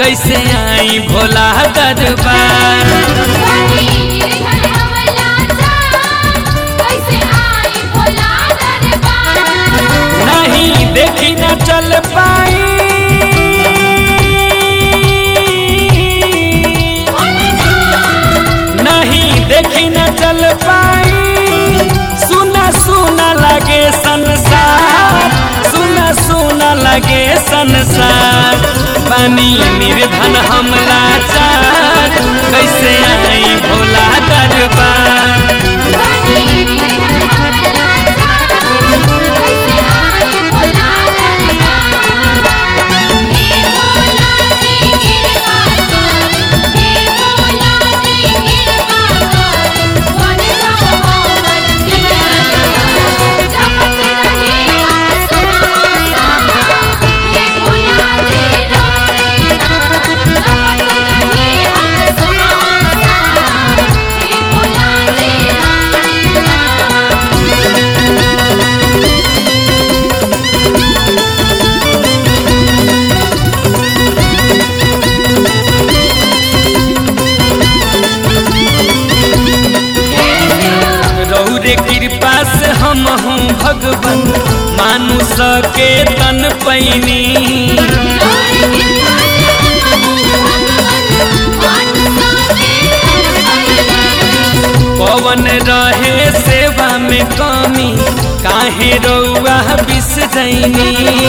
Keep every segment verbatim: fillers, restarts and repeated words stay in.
कैसे आई भोला दरबार। नहीं देखी न चल पाई, नहीं देखी न चल पाई, सुना सुना लगे संसार, सुना सुना लगे संसार। पानी निर्धन हम लाचार, कैसे आई भोला दरबार। कृपा से हम हूँ भगवान मानुष के तन पैनी, पवन रहे सेवा में कमी, काहे रउआ बिसरैनी।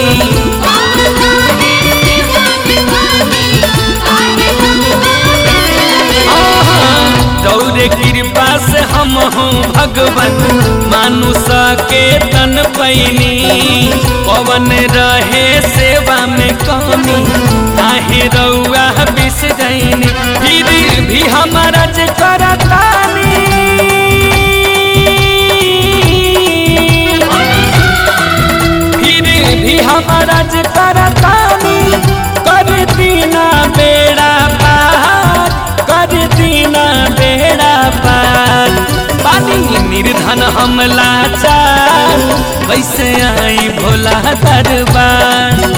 दौरे कृपा से हम हूँ भगवान मानुष के तन पैनी, पवन रहे सेवा में कमी, काहे रउआ बिसरैनी। फिर भी हमारा जे करतानी, फिर भी हमारा जे करतानी, कर दीना बेड़ा पार, कर दीना बेड़ा पार। पानी निर्धन हम लाचार, कैसे आई भोला दरबार।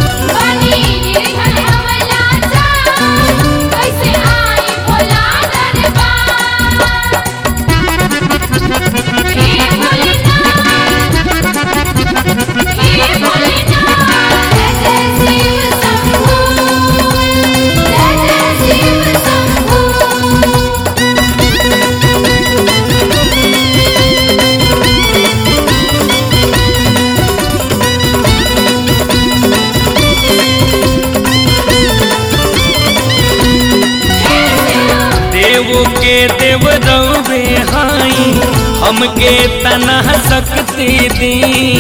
के देव रउवे हाई, हमके तना शक्ति दी।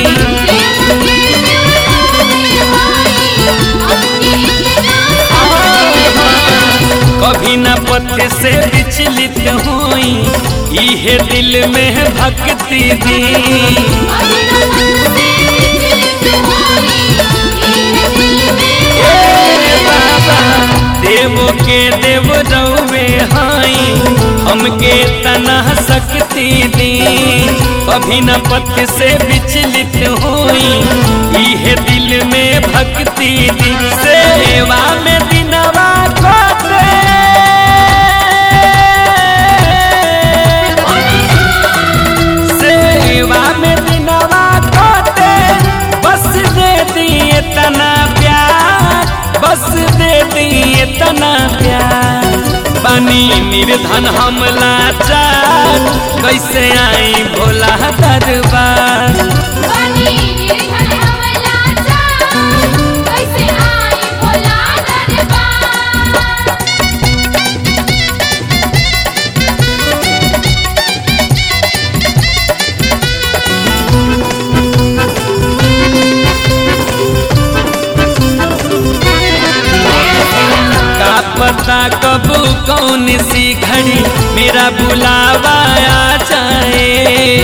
कभी न पथ से विचलित हुई, इहे दिल में भक्ति दी। देव के देव रउवे हाई, हमके तना शक्ति दी। कभी न पथ से विचलित हुई, इहे दिल में भक्ति दी। सेवा में दिनवा काटे, सेवा में दिनवा काटे, बस दे दिए तना प्यार, बस दे दिए तना प्यार। पानी निर्धन हम लाचार, कैसे आई भोला दरबार। पता कब कौन सी घड़ी मेरा बुलावा आ जाए।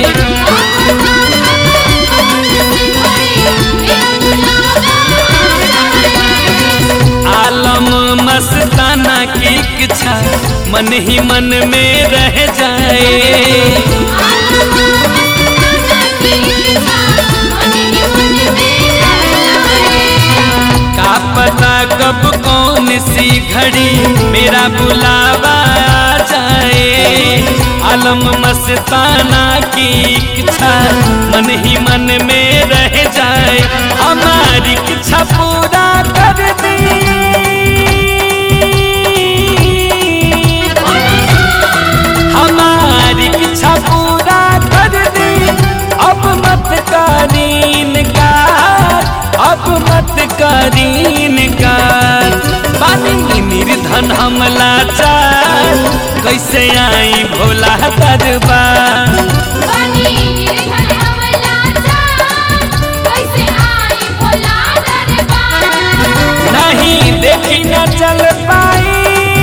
आलम मस्ताना की इच्छा मन ही मन में रह जाए। का पता कब कौन सी घड़ी मेरा बुलावा आ जाए। आलम मस्ताना की इच्छा मन ही मन में रह जाए। हमारी इच्छा पूरा कर दी, हमारी इच्छा पूरा कर दी। अब मत करीन का, अब मत करीन का। बानी निर्धन हम लाचार, कैसे आई भोला दरबार। नहीं देखी न चल पाई,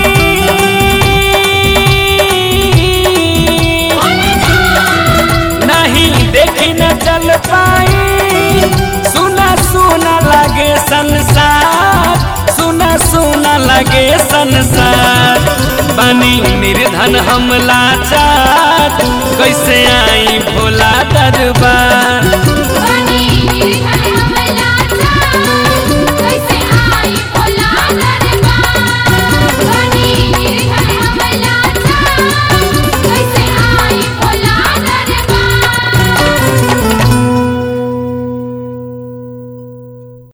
नहीं देखी न चल पाई। सुना सुना लगे संसार, सुना सुना लगे संसार। बनी निर्धन हम लाचार, कैसे आई भोला दरबार।